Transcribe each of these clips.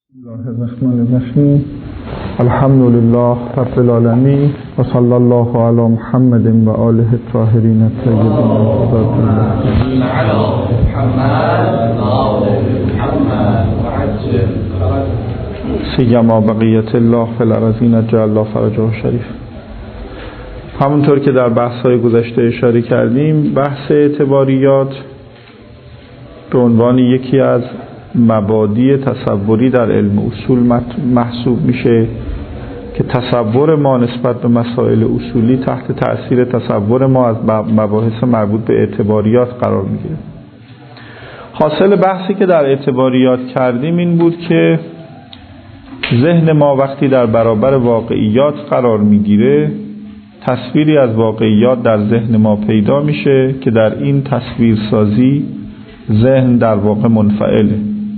بسم الله الرحمن الرحیم. الحمد لله رب العالمین و صلی الله علی محمد و آله الطاهرین الطیبین سیما بقیت الله فی الارضین جعل الله فرجه شریف. همونطور که در بحث‌های گذشته اشاره کردیم، بحث اعتباریات به عنوان یکی از مبادی تصوری در علم اصول محسوب میشه که تصور ما نسبت به مسائل اصولی تحت تأثیر تصور ما از مباحث مربوط به اعتباریات قرار میگیره. حاصل بحثی که در اعتباریات کردیم این بود که ذهن ما وقتی در برابر واقعیات قرار میگیره، تصویری از واقعیات در ذهن ما پیدا میشه که در این تصویرسازی ذهن در واقع منفعله.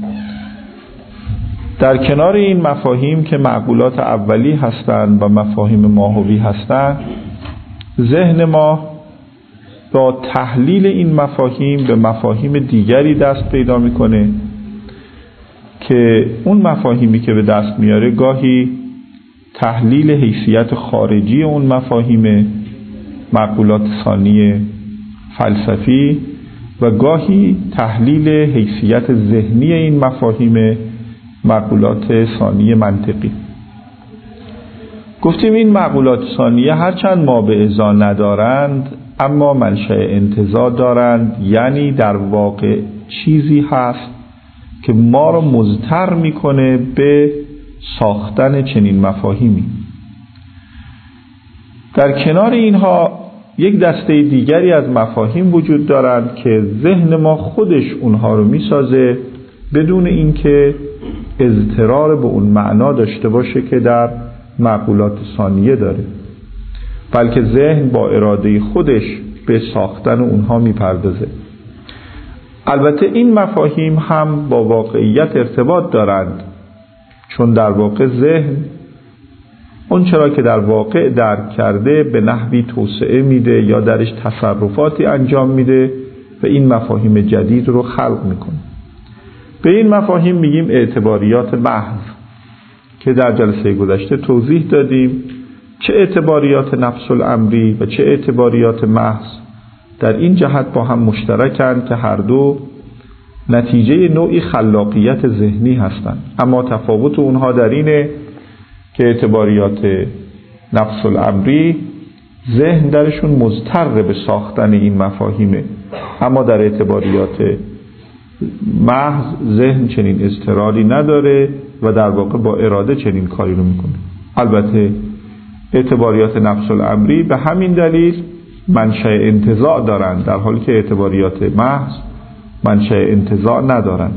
در کنار این مفاهیم که معقولات اولی هستند و مفاهیم ماهوی هستند، ذهن ما با تحلیل این مفاهیم به مفاهیم دیگری دست پیدا میکنه که اون مفاهیمی که به دست میاره گاهی تحلیل حیثیت خارجی اون مفاهیم معقولات ثانی فلسفی و گاهی تحلیل حیثیت ذهنی این مفاهیم معقولات ثانی منطقی. گفتیم این معقولات ثانیه هرچند ما به ازا ندارند اما منشأ انتزاع دارند، یعنی در واقع چیزی هست که ما را مضطر میکنه به ساختن چنین مفاهیمی. در کنار اینها یک دسته دیگری از مفاهیم وجود دارند که ذهن ما خودش اونها رو میسازه بدون اینکه اضطرار به اون معنا داشته باشه که در معقولات ثانیه داره، بلکه ذهن با اراده خودش به ساختن اونها میپردازه. البته این مفاهیم هم با واقعیت ارتباط دارند، چون در واقع ذهن اون چرا که در واقع درک کرده به نحوی توسعه میده یا درش تصرفاتی انجام میده و این مفاهیم جدید رو خلق میکنه. به این مفاهیم میگیم اعتباریات محض که در جلسه گذشته توضیح دادیم چه اعتباریات نفس الامری و چه اعتباریات محض در این جهت با هم مشترکند که هر دو نتیجه نوعی خلاقیت ذهنی هستند، اما تفاوت اونها در اینه که اعتباریات نفس الامری ذهن درشون مضطر به ساختن این مفاهیمه، اما در اعتباریات محض ذهن چنین اضطراری نداره و در واقع با اراده چنین کاری رو میکنه. البته اعتباریات نفس الامری به همین دلیل منشأ انتزاع دارند، در حالی که اعتباریات محض منشأ انتزاع ندارند.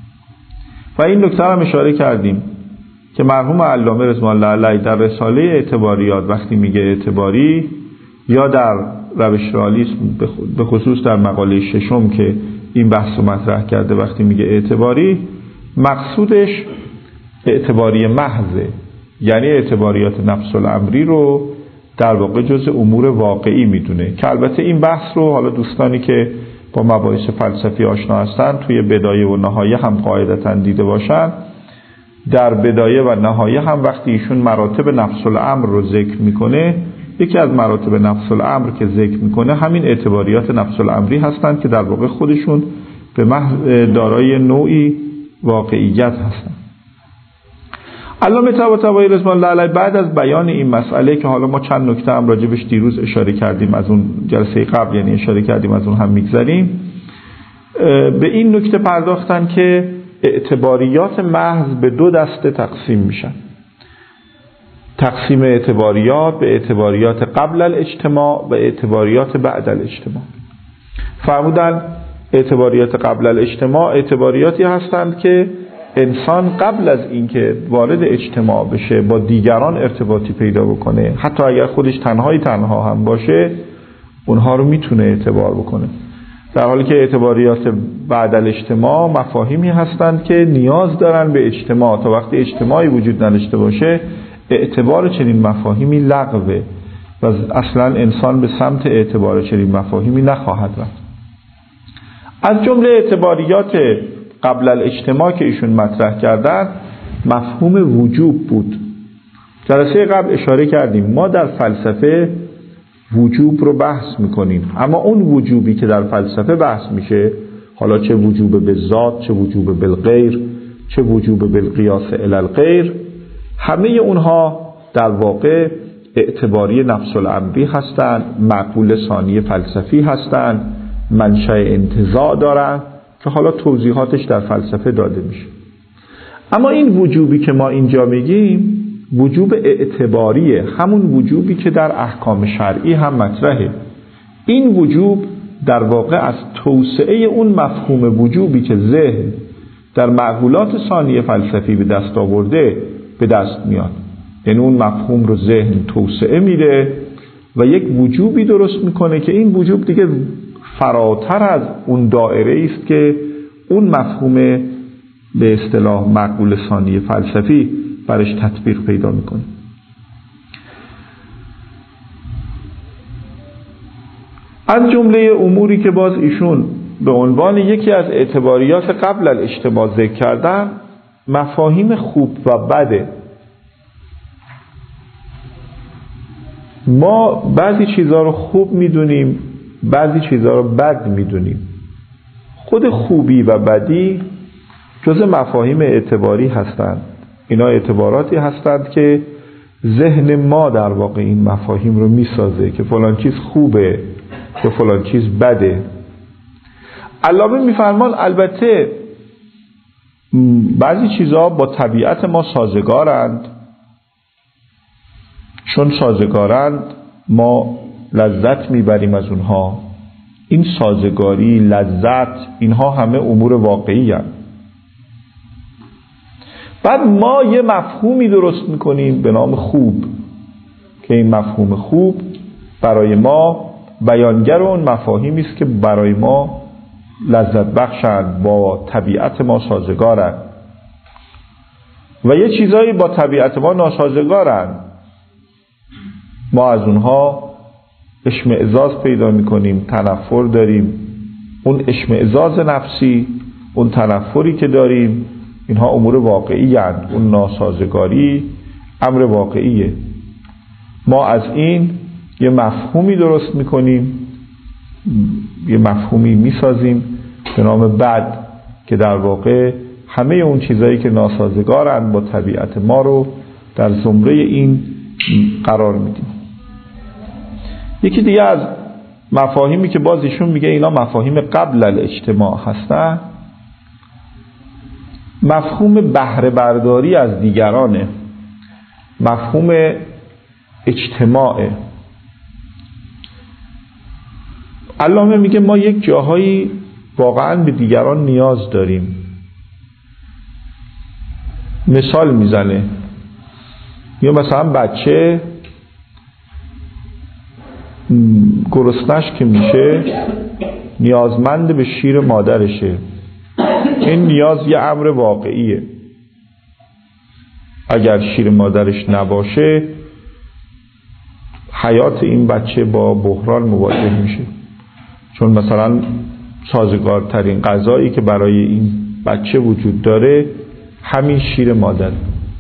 و این نکته هم اشاره کردیم که مرحوم علامه رضوان الله علیه در رساله اعتباریات وقتی میگه اعتباری، یا در روش رئالیسم به خصوص در مقاله ششم که این بحث رو مطرح کرده وقتی میگه اعتباری، مقصودش اعتباری محضه، یعنی اعتباریات نفس الامری رو در واقع جزء امور واقعی میدونه. که البته این بحث رو حالا دوستانی که با مباحث فلسفی آشنا هستن توی بدایه و نهایه هم قاعدتاً دیده باشن، در بدایه و نهایه هم وقتی ایشون مراتب نفس الامر رو ذکر میکنه، یکی از مراتب نفس الامر که ذکر میکنه همین اعتباریات نفس الامری هستند که در واقع خودشون به محض دارای نوعی واقعیت هستند. علامه طباطبایی رضوان الله علیه بعد از بیان این مسئله که حالا ما چند نکته هم راجبش دیروز اشاره کردیم از اون جلسه قبل، یعنی اشاره کردیم از اون هم میگذریم، به این نکته پرداختن که اعتباریات محض به دو دسته تقسیم میشن. تقسیم اعتباریات به اعتباریات قبل الاجتماع و اعتباریات بعد الاجتماع. فرمودن اعتباریات قبل الاجتماع اعتباریاتی هستند که انسان قبل از اینکه وارد اجتماع بشه با دیگران ارتباطی پیدا بکنه، حتی اگر خودش تنها هم باشه، اونها رو میتونه اعتبار بکنه. در حالی که اعتباریات بعد الاجتماع مفاهیمی هستند که نیاز دارن به اجتماع، تا وقتی اجتماعی وجود نداشته باشه اعتبار چنین مفاهیمی لغوه و اصلا انسان به سمت اعتبار چنین مفاهیمی نخواهد رفت. از جمله اعتباریات قبل الاجتماع که ایشون مطرح کردن مفهوم وجوب بود. جلسه قبل اشاره کردیم ما در فلسفه وجوب رو بحث میکنیم، اما اون وجوبی که در فلسفه بحث میشه، حالا چه وجوب بالذات، چه وجوب بالغیر، چه وجوب بالقیاس الی الغیر، همه اونها در واقع اعتباری نفس الامری هستند، معقول ثانی فلسفی هستند، منشأ انتزاع دارند که حالا توضیحاتش در فلسفه داده میشه. اما این وجوبی که ما اینجا میگیم وجوب اعتباریه، همون وجوبی که در احکام شرعی هم مطرحه. این وجوب در واقع از توسعه اون مفهوم وجوبی که ذهن در معقولات ثانی فلسفی به دست آورده به دست میاد. یعنی اون مفهوم رو ذهن توسعه میده و یک وجوبی درست میکنه که این وجوب دیگه فراتر از اون دایره است که اون مفهوم به اصطلاح معقول ثانی فلسفی برش تطبیق پیدا میکنه. از جمله اموری که باز ایشون به عنوان یکی از اعتباریات قبل الاجتماع ذکر کردن مفاهیم خوب و بده. ما بعضی چیزها رو خوب میدونیم، بعضی چیزها رو بد میدونیم. خود خوبی و بدی جز مفاهیم اعتباری هستند. اینا اعتباراتی هستند که ذهن ما در واقع این مفاهیم رو میسازه که فلان چیز خوبه و فلان چیز بده. علامه میفرمان البته بعضی چیزها با طبیعت ما سازگارند، چون سازگارند ما لذت میبریم از اونها. این سازگاری، لذت، اینها همه امور واقعی هستند. بعد ما یه مفهومی درست میکنیم به نام خوب که این مفهوم خوب برای ما بیانگر اون مفاهیمی است که برای ما لذت بخشند، با طبیعت ما سازگارند. و یه چیزایی با طبیعت ما ناسازگارند، ما از اونها اشمئزاز پیدا میکنیم، تنفر داریم. اون اشمئزاز نفسی، اون تنفری که داریم، اینها امور واقعی هستند. اون ناسازگاری امر واقعیه. ما از این یه مفهومی درست میکنیم، یه مفهومی میسازیم به نام بد که در واقع همه اون چیزایی که ناسازگارند با طبیعت ما رو در زمره این قرار میدیم. یکی دیگه از مفاهیمی که باز ایشون میگه اینا مفاهیم قبل الاجتماع هستن، مفهوم بهره برداری از دیگرانه، مفهوم اجتماعه. علامه میگه ما یک جاهایی واقعا به دیگران نیاز داریم. مثال میزنه، یا مثلا بچه گرسنش که میشه نیازمند به شیر مادرشه. این نیاز یه امر واقعیه. اگر شیر مادرش نباشه حیات این بچه با بحران مواجه میشه، چون مثلا سازگارترین غذایی که برای این بچه وجود داره همین شیر مادر.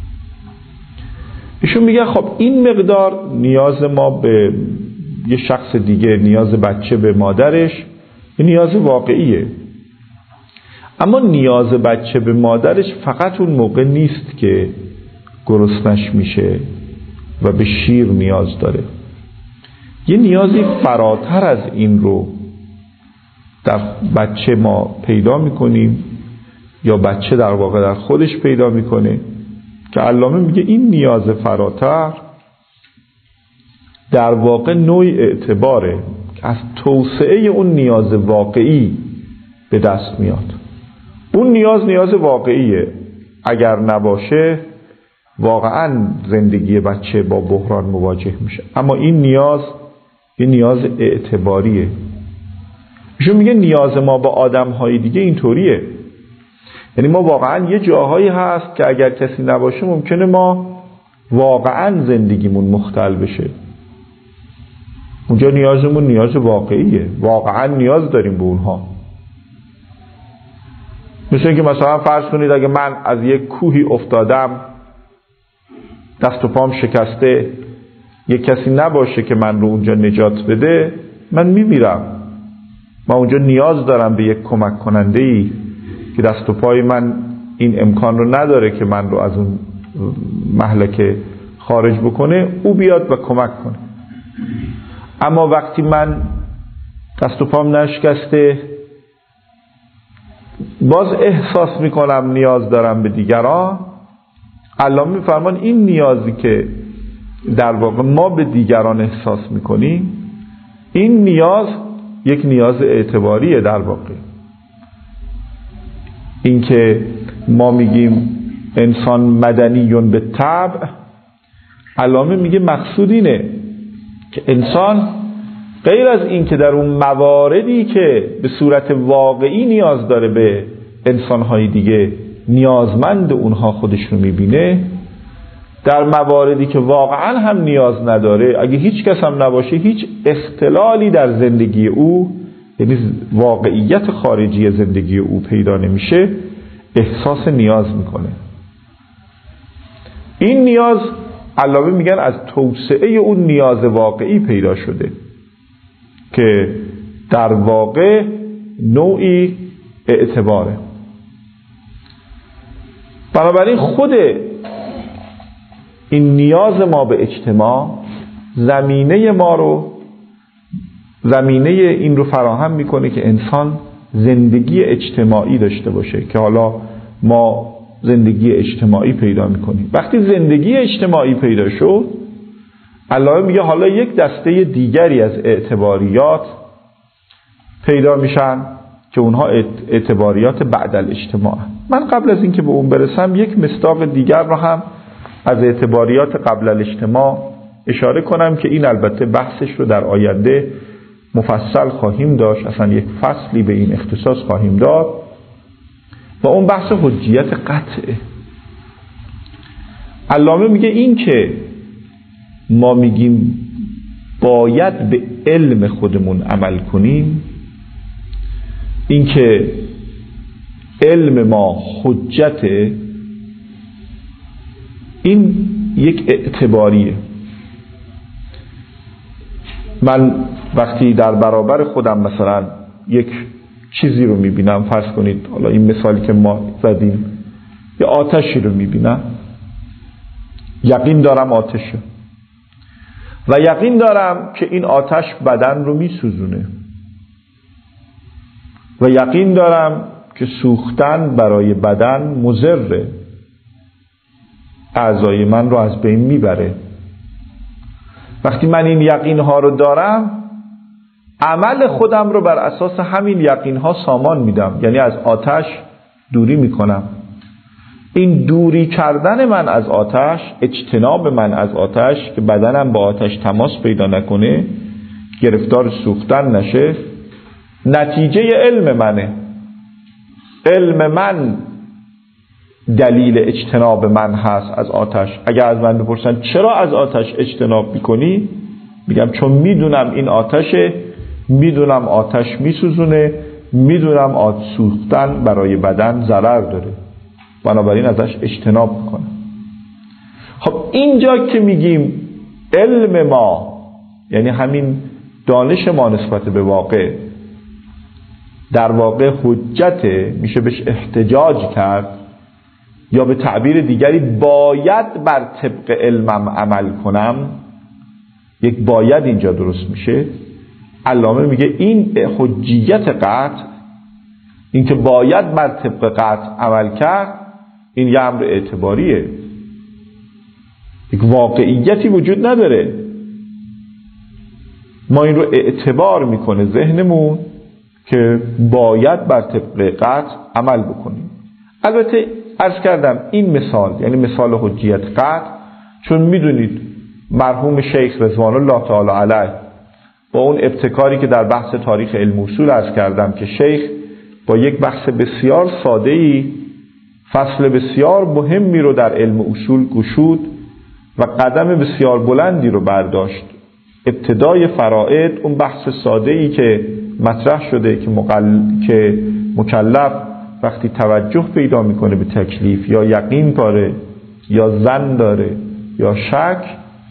ایشون میگه خب این مقدار نیاز ما به یه شخص دیگه، نیاز بچه به مادرش، این نیاز واقعیه. اما نیاز بچه به مادرش فقط اون موقع نیست که گرسنش میشه و به شیر نیاز داره. یه نیازی فراتر از این رو در بچه ما پیدا میکنیم، یا بچه در واقع در خودش پیدا میکنه، که علامه میگه این نیاز فراتر در واقع نوع اعتباره که از توسعه اون نیاز واقعی به دست میاد. اون نیاز واقعیه. اگر نباشه واقعا زندگی بچه با بحران مواجه میشه. اما این نیاز اعتباریه. ایشون میگه نیاز ما با آدم‌های دیگه اینطوریه. یعنی ما واقعا یه جاهایی هست که اگر کسی نباشه ممکنه ما واقعا زندگیمون مختل بشه. اونجا نیازمون نیاز واقعیه، واقعا نیاز داریم به اونها. مثل اینکه مثلا فرض کنید اگه من از یک کوهی افتادم، دست و پام شکسته، یک کسی نباشه که من رو اونجا نجات بده، من میمیرم. من اونجا نیاز دارم به یک کمک کننده‌ای که دست و پای من این امکان رو نداره که من رو از اون مهلکه خارج بکنه، او بیاد و کمک کنه. اما وقتی من دست و پام نشکسته، باز احساس میکنم نیاز دارم به دیگران. علامه میفرمان این نیازی که در واقع ما به دیگران احساس میکنیم، این نیاز یک نیاز اعتباریه. در واقع این که ما میگیم انسان مدنیون به طبع، علامه میگه مقصود اینه که انسان غیر از این که در اون مواردی که به صورت واقعی نیاز داره به انسانهای دیگه، نیازمند اونها خودش رو میبینه، در مواردی که واقعا هم نیاز نداره، اگه هیچ کس هم نباشه، هیچ اختلالی در زندگی او، یعنی واقعیت خارجی زندگی او پیدا نمیشه، احساس نیاز میکنه. این نیاز علامه میگن از توسعه اون نیاز واقعی پیدا شده که در واقع نوعی اعتباره. بنابراین خود این نیاز ما به اجتماع زمینه این رو فراهم میکنه که انسان زندگی اجتماعی داشته باشه، که حالا ما زندگی اجتماعی پیدا میکنیم. وقتی زندگی اجتماعی پیدا شد، علامه میگه حالا یک دسته دیگری از اعتباریات پیدا میشن که اونها اعتباریات بعد الاجتماع. من قبل از اینکه به اون برسم یک مصداق دیگر رو هم از اعتباریات قبل الاجتماع اشاره کنم که این البته بحثش رو در آینده مفصل خواهیم داشت، اصلا یک فصلی به این اختصاص خواهیم داد، و اون بحث حجیت قطعه. علامه میگه این که ما میگیم باید به علم خودمون عمل کنیم، این که علم ما حجته، این یک اعتباریه. من وقتی در برابر خودم مثلا یک چیزی رو میبینم، فرض کنید حالا این مثالی که ما زدیم، یه آتشی رو میبینم، یقین دارم آتشه و یقین دارم که این آتش بدن رو میسوزونه و یقین دارم که سوختن برای بدن مضره، اعضای من رو از بین میبره. وقتی من این یقین ها رو دارم، عمل خودم رو بر اساس همین یقین ها سامان میدم، یعنی از آتش دوری میکنم. این دوری کردن من از آتش، اجتناب من از آتش، که بدنم با آتش تماس پیدا نکنه، گرفتار سوختن نشه، نتیجه علم منه. علم من دلیل اجتناب من هست از آتش. اگر از من بپرسن چرا از آتش اجتناب میکنی، میگم چون میدونم این آتشه، میدونم آتش میسوزونه، میدونم سوختن برای بدن ضرر داره، بنابراین ازش اجتناب میکنم. خب اینجا که میگیم علم ما، یعنی همین دانش ما نسبت به واقع، در واقع حجته، میشه بهش احتجاج کرد، یا به تعبیر دیگری باید بر طبق علمم عمل کنم، یک باید اینجا درست میشه. علامه میگه این حجیت قطع، این که باید بر طبق قطع عمل کرد، این یه امر اعتباریه، یک واقعیتی وجود نداره. ما این رو اعتبار میکنه ذهنمون که باید بر طبق قطع عمل بکنیم. البته عرض کردم این مثال، یعنی مثال حجیت قطع، چون میدونید مرحوم شیخ رضوان الله تعالی علیه با اون ابتکاری که در بحث تاریخ علم اصول عرض کردم که شیخ با یک بحث بسیار ساده‌ای فصل بسیار مهمی رو در علم اصول گشود و قدم بسیار بلندی رو برداشت. ابتدای فرائض، اون بحث ساده‌ای که مطرح شده که مکلف وقتی توجه پیدا میکنه به تکلیف، یا یقین داره یا ظن داره یا شک،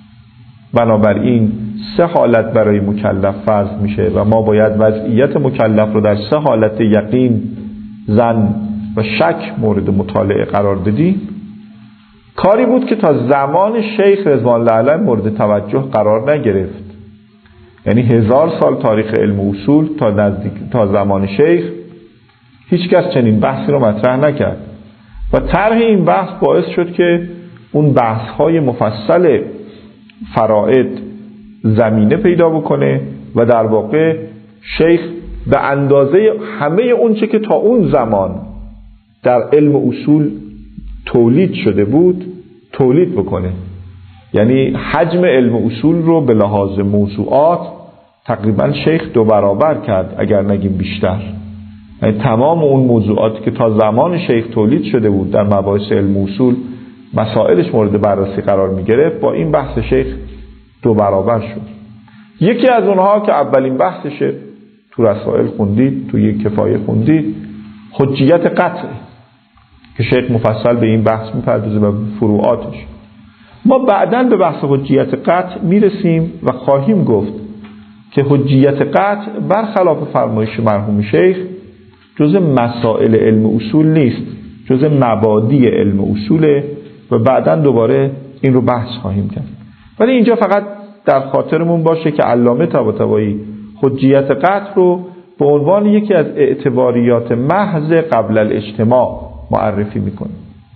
بنابراین 3 حالت برای مکلف فرض میشه و ما باید وضعیت مکلف رو در 3 حالت یقین، ظن و شک مورد مطالعه قرار بدیم. کاری بود که تا زمان شیخ رضوان الله علیه مورد توجه قرار نگرفت. یعنی 1000 سال تاریخ علم اصول تا زمان شیخ هیچ کس چنین بحثی رو مطرح نکرد و طرح این بحث باعث شد که اون بحث‌های مفصل فرائض زمینه پیدا بکنه و در واقع شیخ به اندازه همه اون چه که تا اون زمان در علم اصول تولید شده بود تولید بکنه. یعنی حجم علم اصول رو به لحاظ موضوعات تقریبا شیخ 2 برابر کرد، اگر نگیم بیشتر. یعنی تمام اون موضوعاتی که تا زمان شیخ تولید شده بود در مباحث علم اصول مسائلش مورد بررسی قرار می گرفت، با این بحث شیخ 2 برابر شد. یکی از اونها که اولین بحثشه تو رسائل خوندید، تو یک کفایه خوندید، حجیت قطع، که شیخ مفصل به این بحث میپردازه و فروعاتش. ما بعداً به بحث حجیت قطع میرسیم و خواهیم گفت که حجیت قطع برخلاف فرمایش مرحوم شیخ جزء مسائل علم اصول نیست، جزء مبادی علم اصوله و بعداً دوباره این رو بحث خواهیم کرد. ولی اینجا فقط در خاطرمون باشه که علامه طباطبایی حجیت قطع رو به عنوان یکی از اعتباریات محض قبل الاجتماع معرفی میکنه.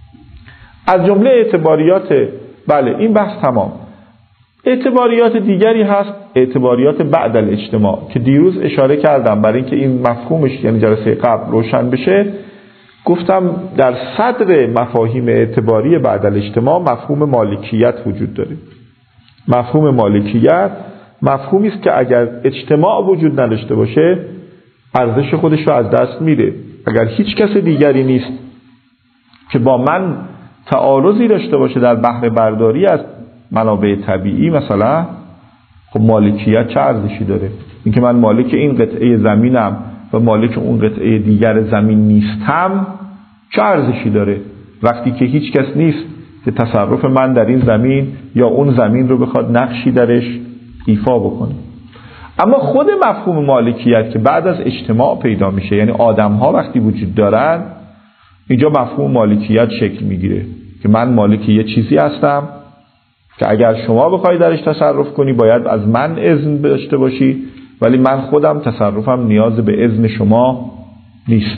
از جمله اعتباریات، بله این بحث تمام. اعتباریات دیگری هست اعتباریات بعد الاجتماع که دیروز اشاره کردم. برای اینکه این مفهومش یعنی جلسه قبل روشن بشه گفتم در صدر مفاهیم اعتباری بعد الاجتماع مفهوم مالکیت وجود داره. مفهوم مالکیت مفهومی است که اگر اجتماع وجود نداشته باشه ارزش خودش رو از دست میده. اگر هیچ کس دیگری نیست که با من تعارضی داشته باشه در بهره برداری از منابع طبیعی مثلا، خب مالکیت چه ارزشی داره؟ اینکه من مالک این قطعه زمینم و مالک اون قطعه دیگر زمین نیستم چه ارزشی داره وقتی که هیچ کس نیست که تصرف من در این زمین یا اون زمین رو بخواد نقشی درش ایفا بکنه. اما خود مفهوم مالکیت که بعد از اجتماع پیدا میشه، یعنی آدم ها وقتی وجود دارن، اینجا مفهوم مالکیت شکل میگیره که من مالک یه چیزی هستم که اگر شما بخوای درش تصرف کنی باید از من اذن داشته باشی، ولی من خودم تصرفم نیاز به اذن شما نیست.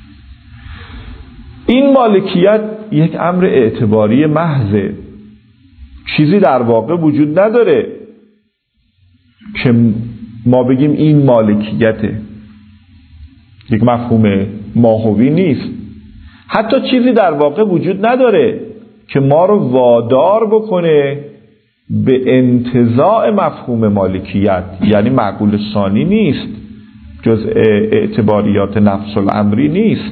این مالکیت یک امر اعتباری محضه، چیزی در واقع وجود نداره که ما بگیم این مالکیته، یک مفهوم ماهوی نیست. حتی چیزی در واقع وجود نداره که ما رو وادار بکنه به انتزاع مفهوم مالکیت، یعنی معقول ثانی نیست، جزء اعتباریات نفس الامری نیست.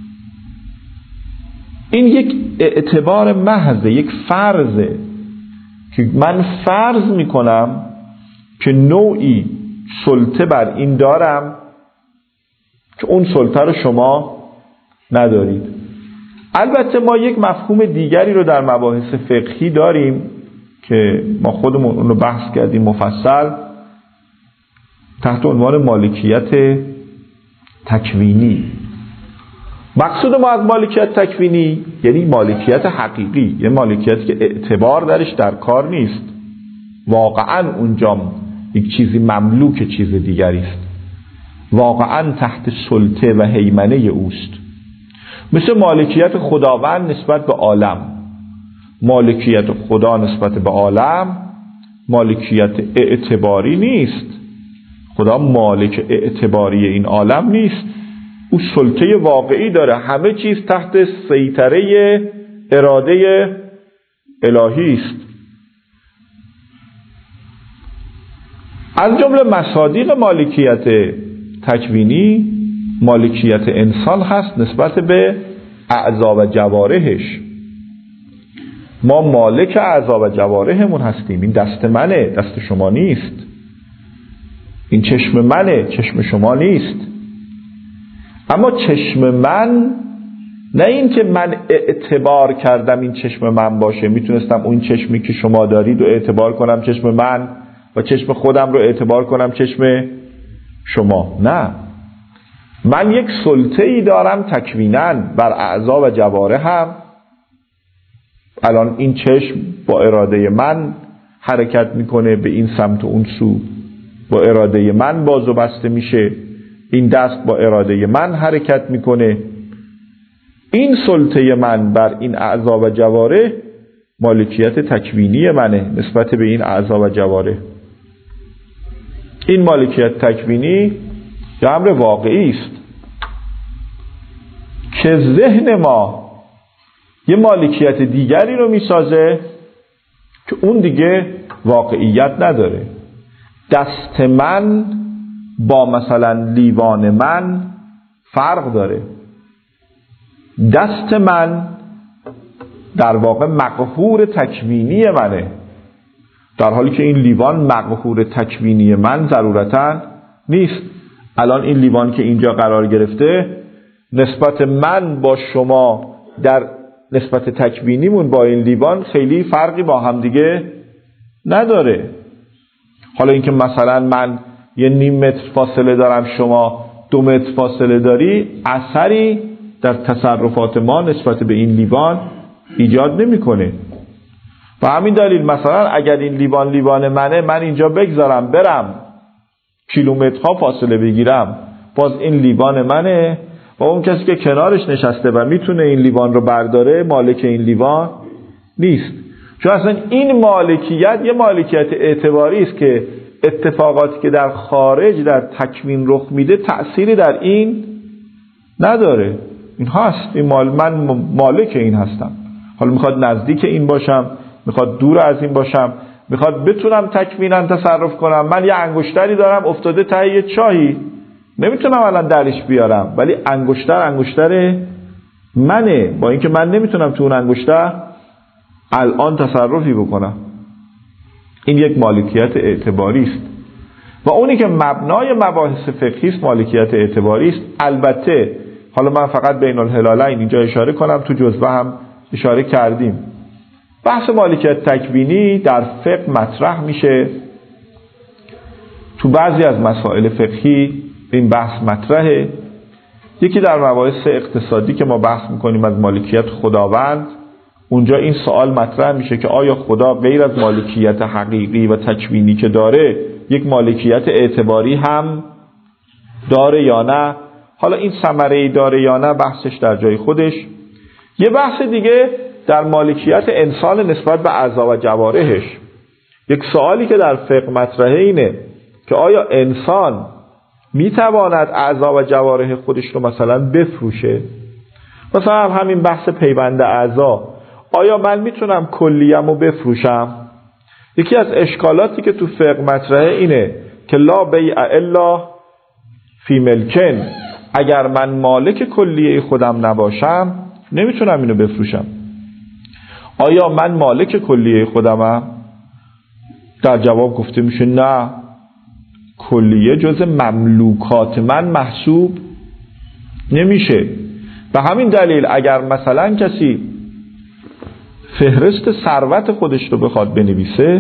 این یک اعتبار محض، یک فرضه که من فرض میکنم که نوعی سلطه بر این دارم که اون سلطه رو شما ندارید. البته ما یک مفهوم دیگری رو در مباحث فقهی داریم که ما خودمون اون رو بحث کردیم مفصل تحت عنوان مالکیت تکوینی. مقصود ما از مالکیت تکوینی یعنی مالکیت حقیقی، یعنی مالکیتی که اعتبار درش در کار نیست، واقعا اونجا یک چیزی مملوک چیز دیگری است، واقعا تحت سلطه و هیمنه اوست. مثل مالکیت خداوند نسبت به عالم. مالکیت خدا نسبت به عالم مالکیت اعتباری نیست. خدا مالک اعتباری این عالم نیست، او سلطه واقعی داره، همه چیز تحت سیطره اراده الهی است. از جمله مصادیق مالکیت تکوینی مالکیت انسان هست نسبت به اعضا و جوارحش. ما مالک اعضا و جوارحمون هستیم. این دست منه، دست شما نیست. این چشم منه، چشم شما نیست. اما چشم من نه این که من اعتبار کردم این چشم من باشه، میتونستم اون چشمی که شما دارید رو اعتبار کنم چشم من و چشم خودم رو اعتبار کنم چشم شما. نه، من یک سلطه‌ای دارم تکویناً بر اعضا و جوارحم. الان این چشم با اراده من حرکت میکنه به این سمت و اون سو، با اراده من باز و بسته میشه، این دست با اراده من حرکت میکنه. این سلطه من بر این اعضا و جوارح مالکیت تکوینی منه نسبت به این اعضا و جوارح. این مالکیت تکوینی یه امر واقعی است که ذهن ما یه مالکیت دیگری رو میسازه که اون دیگه واقعیت نداره. دست من با مثلا لیوان من فرق داره. دست من در واقع مقهور تکوینی منه، در حالی که این لیوان مقهور تکوینی من ضرورتاً نیست. الان این لیوان که اینجا قرار گرفته، نسبت من با شما در نسبت تکوینیمون با این لیوان خیلی فرقی با هم دیگه نداره. حالا اینکه مثلا من یه نیم متر فاصله دارم، شما 2 متر فاصله داری، اثری در تصرفات ما نسبت به این لیوان ایجاد نمیکنه. و همین دلیل مثلا اگر این لیوان منه، من اینجا بگذارم برم کیلومترها فاصله بگیرم، باز این لیوان منه و اون کسی که کنارش نشسته و میتونه این لیوان رو برداره مالک این لیوان نیست. چون اصلا این مالکیت یه مالکیت اعتباری است که اتفاقاتی که در خارج در تکوین رخ میده تأثیری در این نداره. این هست، این من مالک این هستم. حالا میخواد نزدیک این باشم، میخواد دور از این باشم، میخواد بتونم تکوینا تصرف کنم. من یه انگشتری دارم افتاده ته یه چاهی، نمیتونم الان درش بیارم، ولی انگشتر منه، با اینکه من نمیتونم تو اون انگشتر الان تصرفی بکنم. این یک مالکیت اعتباری است و اونی که مبنای مباحث فقهی است مالکیت اعتباری است. البته حالا من فقط بین الهلالین اینجا اشاره کنم، تو جزوه هم اشاره کردیم. بحث مالکیت تکوینی در فقه مطرح میشه. تو بعضی از مسائل فقهی این بحث مطرحه. یکی در مباحث اقتصادی که ما بحث میکنیم از مالکیت خداوند، اونجا این سوال مطرح میشه که آیا خدا غیر از مالکیت حقیقی و تکوینی که داره، یک مالکیت اعتباری هم داره یا نه؟ حالا این ثمره داره یا نه بحثش در جای خودش. یه بحث دیگه در مالکیت انسان نسبت به اعضا و جوارحش. یک سوالی که در فقه مطرحه اینه که آیا انسان میتواند اعضا و جوارح خودش رو مثلا بفروشه؟ مثلا همین بحث پیوند اعضا، آیا من میتونم کلیه‌مو بفروشم؟ یکی از اشکالاتی که تو فقه مطرحه اینه که لا بیع الا فی ملکن، اگر من مالک کلیه خودم نباشم نمیتونم اینو بفروشم. آیا من مالک کلیه خودمم؟ در جواب گفته میشه نه، کلیه جز مملوکات من محسوب نمیشه. به همین دلیل اگر مثلا کسی فهرست ثروت خودش رو بخواد بنویسه،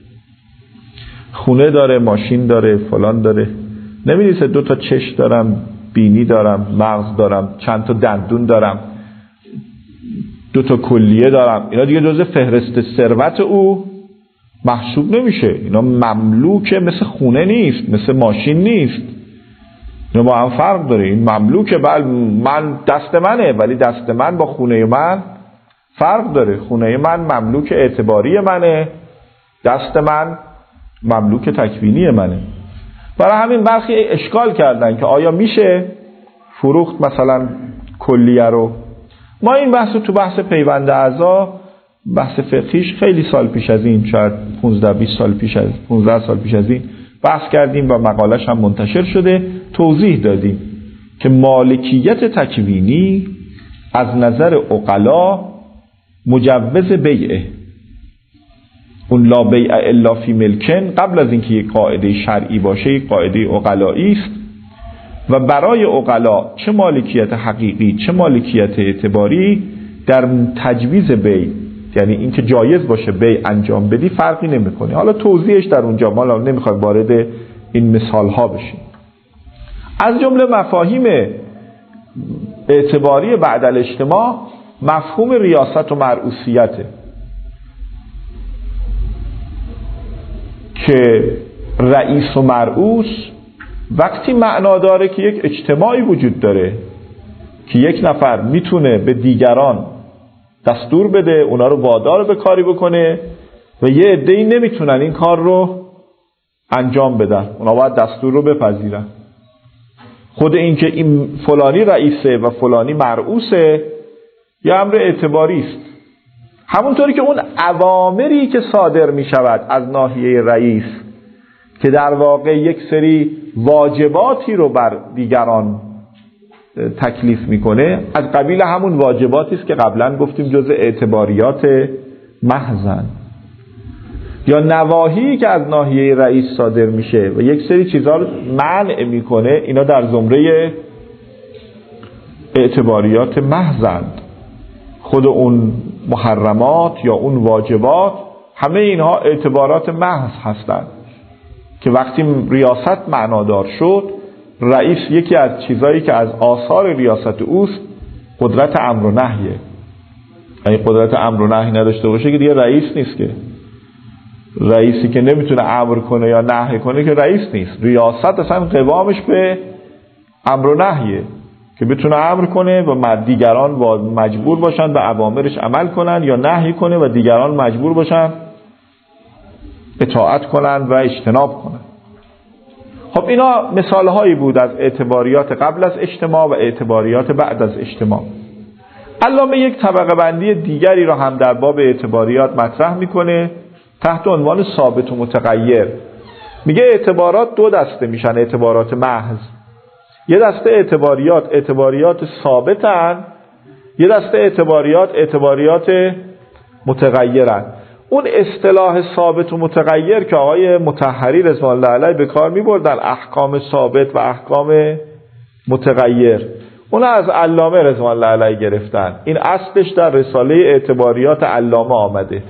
خونه داره، ماشین داره، فلان داره، نمی‌نویسه 2 تا چشم دارم، بینی دارم، مغز دارم، چند تا دندون دارم، 2 تا کلیه دارم. اینا دیگه جزء فهرست ثروت او محسوب نمیشه. اینا مملوکه، مثل خونه نیست، مثل ماشین نیست. اینا با هم فرق داره. این مملوکه، من دست منه، ولی دست من با خونه من فرق داره. خونه من مملوک اعتباری منه، دست من مملوک تکوینی منه. برای همین برخی اشکال کردن که آیا میشه فروخت مثلا کلیه رو. ما این بحث تو بحث پیوند اعضا، بحث فقهیش خیلی سال پیش از این، شاید 15 سال پیش از این بحث کردیم و مقالش هم منتشر شده. توضیح دادیم که مالکیت تکوینی از نظر عقلا مجوز بیعه. اون لا بیع الا فی ملکن قبل از اینکه یک قاعده شرعی باشه یک قاعده عقلایی است و برای عقلا چه مالکیت حقیقی چه مالکیت اعتباری در تجویز بیع، یعنی اینکه جایز باشه بیع انجام بدی، فرقی نمیکنه. حالا توضیحش در اونجا، ما نمیخوایم وارد این مثال ها بشیم. از جمله مفاهیم اعتباری بعد الاجتماع مفهوم ریاست و مرئوسیته که رئیس و مرئوس وقتی معنا داره که یک اجتماعی وجود داره که یک نفر میتونه به دیگران دستور بده، اونا رو وادار به کاری بکنه و یه عده‌ای نمیتونن این کار رو انجام بدن، اونا باید دستور رو بپذیرن. خود این که این فلانی رئیسه و فلانی مرئوسه یه امر اعتباری است. همونطوری که اون اوامری که صادر می شود از ناحیه رئیس که در واقع یک سری واجباتی رو بر دیگران تکلیف میکنه، از قبیل همون واجباتی است که قبلا گفتیم جزء اعتباریات محضن. یا نواهی که از ناحیه رئیس صادر میشه و یک سری چیزها رو منع میکنه، اینا در زمره اعتباریات محضند. خود اون محرمات یا اون واجبات، همه اینها اعتبارات محض هستند که وقتی ریاست معنادار شد، رئیس یکی از چیزایی که از آثار ریاست اوست قدرت امر و نهیه. اگه قدرت امر و نهی نداشته باشه که دیگه رئیس نیست. که رئیسی که نمیتونه امر کنه یا نهی کنه که رئیس نیست. ریاست اصلا قوامش به امر و نهیه که بتونه امر کنه و دیگران مجبور باشن به اوامرش عمل کنن یا نهی کنه و دیگران مجبور باشن اطاعت کنن و اجتناب کنن. خب اینا مثال هایی بود از اعتباریات قبل از اجتماع و اعتباریات بعد از اجتماع. علامه یک طبقه بندی دیگری را هم در باب اعتباریات مطرح میکنه تحت عنوان ثابت و متغیر. میگه اعتبارات دو دسته میشن، اعتبارات محض. یه دسته اعتباریات ثابتن، یه دسته اعتباریات متغیرن. اون اصطلاح ثابت و متغیر که آقای مطهری رضوان الله علیه به کار میبردن، احکام ثابت و احکام متغیر، اون از علامه رضوان الله علیه گرفتن. این اصلش در رساله اعتباریات علامه آمده.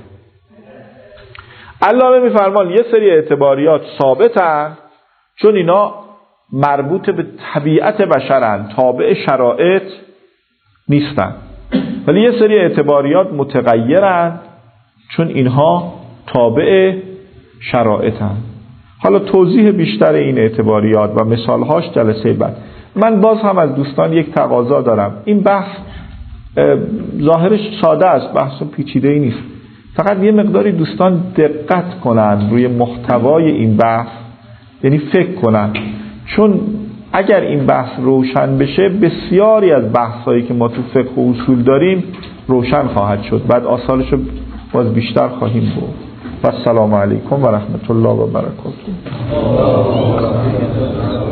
علامه میفرمان یه سری اعتباریات ثابتن چون اینا مربوط به طبیعت بشرن، تابع شرایط نیستن، ولی یه سری اعتباریات متغیرن چون اینها تابع شرایطن. حالا توضیح بیشتر این اعتباریات و مثالهاش جلسه بعد. من باز هم از دوستان یک تقاضا دارم. این بحث ظاهرش ساده است، بحث پیچیده‌ای نیست، فقط یه مقداری دوستان دقت کنن روی محتوای این بحث، یعنی فکر کنن، چون اگر این بحث روشن بشه بسیاری از بحثایی که ما تو فقه و اصول داریم روشن خواهد شد، بعد آثارشو باز بیشتر خواهیم بود. و السلام علیکم و رحمت الله و برکاته.